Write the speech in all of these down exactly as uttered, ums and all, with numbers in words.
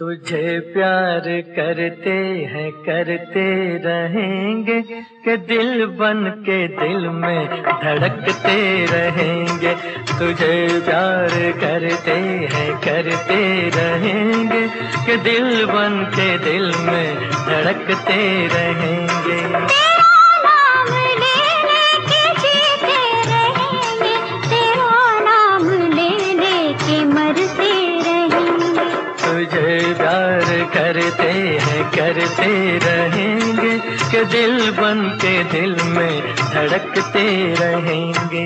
तुझे प्यार करते हैं करते रहेंगे कि दिल बन के दिल में धड़कते रहेंगे। तुझे प्यार करते हैं करते रहेंगे कि दिल बन के दिल में धड़कते रहेंगे। तुझे प्यार करते हैं करते रहेंगे कि दिल बन के दिल में धड़कते रहेंगे।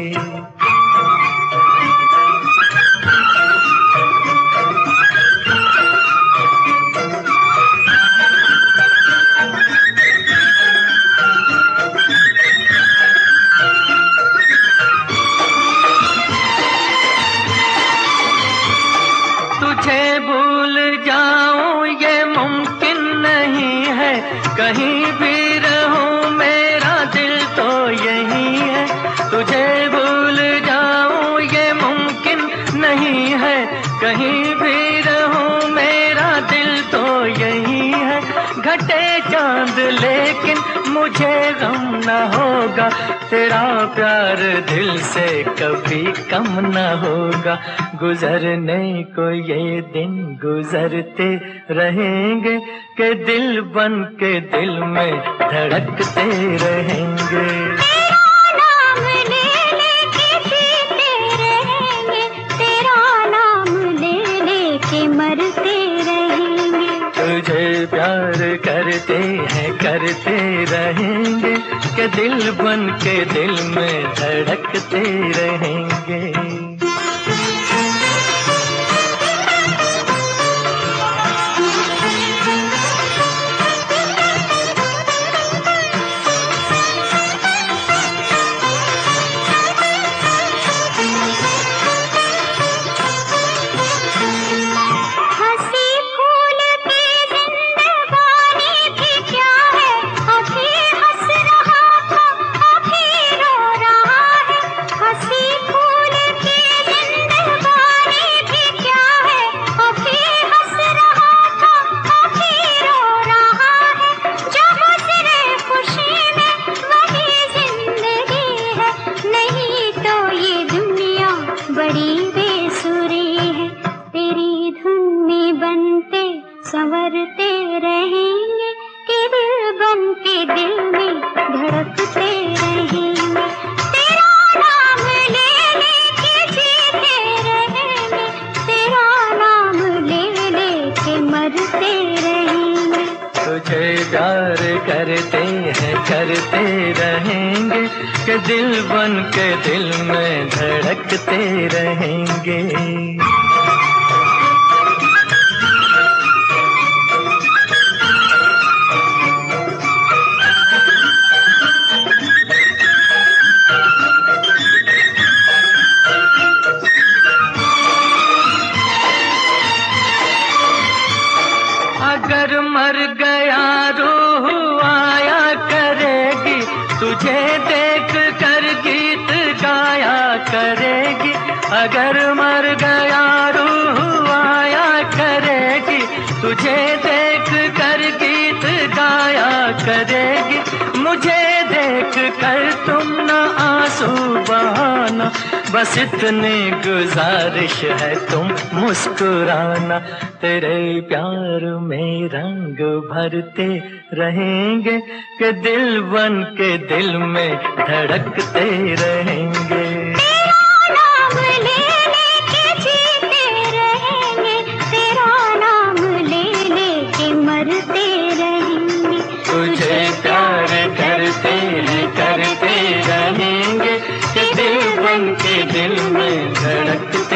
तुझे भूल जाऊं ये मुमकिन नहीं है, कहीं भी रहूं मेरा दिल तो यही है। तुझे भूल जाऊं ये मुमकिन नहीं है, कहीं भी रहूं मेरा दिल तो यही है। घटे चांद लेकिन मुझे गम न होगा, तेरा प्यार दिल से कभी कम न होगा। गुजरने को ये दिन गुजरते रहेंगे कि दिल बन के दिल में धड़कते रहेंगे। तुझे प्यार करते हैं करते रहेंगे कि दिल बन के दिल में धड़कते रहेंगे। संवरते रहेंगे कि दिल बन के दिल में धड़कते रहेंगे। तेरा नाम ले ले के जीते रहेंगे, तेरा नाम ले ले के मरते रहेंगे। तुझे प्यार करते हैं करते रहेंगे कि दिल बन के दिल में धड़कते रहेंगे। अगर मर गया रूह आया करेगी, तुझे देख कर गीत गाया करेगी। अगर मर गया रूह आया करेगी, तुझे देख कर गीत गाया करेगी। मुझे देख कर तुम न आंसू बहाना, बस इतनी गुजारिश है तुम मुस्कुराना। तेरे प्यार में रंग भरते रहेंगे कि दिल बन के दिल में धड़कते रहेंगे। तेरा नाम ले ले के जीते रहेंगे, तेरा नाम ले ले के मरते रहेंगे। तुझे प्यार करते हैं करते रहेंगे कि दिल बन के दिल में धड़कते